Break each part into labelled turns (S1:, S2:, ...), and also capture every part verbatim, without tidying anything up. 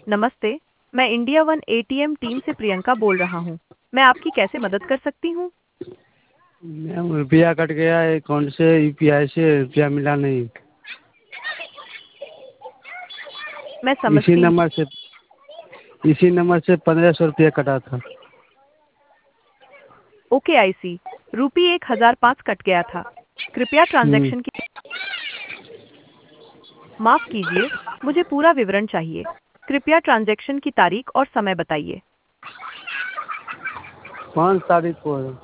S1: नमस्ते, मैं India one ATM team से प्रियंका बोल रहा हूँ। मैं आपकी कैसे मदद कर सकती हूँ?
S2: मैम रुपया कट गया है अकाउंट से, यूपीआई से रुपया मिला नहीं।
S1: मैं
S2: इसी
S1: समझती हूँ।
S2: नंबर से इसी नंबर से पंद्रह सौ रुपया कटा था।
S1: ओके आई सी, रूपी एक हजार पाँच कट गया था। कृपया
S2: हम्म,
S1: ट्रांजैक्शन की माफ कीजिए, मुझे पूरा विवरण चाहिए। कृपया ट्रांजैक्शन की तारीख और समय बताइए।
S2: पाँच तारीख को है।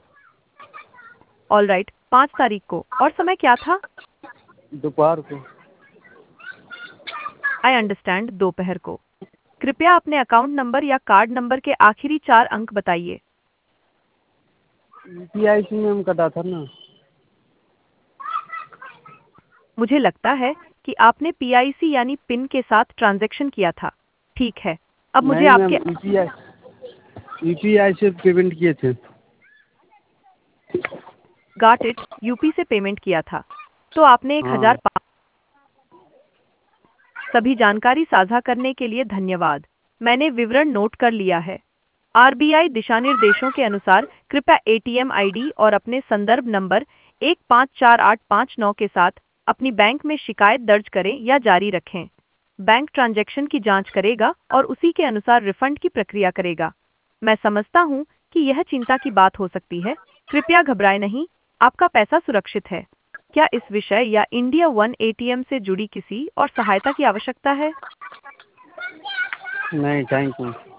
S1: ऑल राइट, पाँच तारीख को और समय क्या था?
S2: दोपहर को।
S1: आई अंडरस्टैंड, दोपहर को। कृपया अपने अकाउंट नंबर या कार्ड नंबर के आखिरी चार अंक बताइए।
S2: यूपीआई से मैम कटा था ना।
S1: मुझे लगता है कि आपने पी आई सी यानी पिन के साथ ट्रांजैक्शन किया था। ठीक है, अब मुझे
S2: नहीं मैम,
S1: आपके
S2: यूपीआई यूपीआई से पेमेंट किए थे।
S1: गाट इट, यूपी से पेमेंट किया था। तो आपने एक
S2: हाँ।
S1: हजार पा- सभी जानकारी साझा करने के लिए धन्यवाद। मैंने विवरण नोट कर लिया है। आर बी आई दिशानिर्देशों के अनुसार कृपया A T M I D और अपने संदर्भ नंबर एक पाँच चार आठ पाँच नौ के साथ अपनी बैंक में शिकायत दर्ज करें या जारी रखें। बैंक ट्रांजैक्शन की जांच करेगा और उसी के अनुसार रिफंड की प्रक्रिया करेगा। मैं समझता हूं कि यह चिंता की बात हो सकती है। कृपया घबराएं नहीं, आपका पैसा सुरक्षित है। क्या इस विषय या India One A T M से जुड़ी किसी और सहायता की आवश्यकता है?
S2: नहीं, थैंक यू।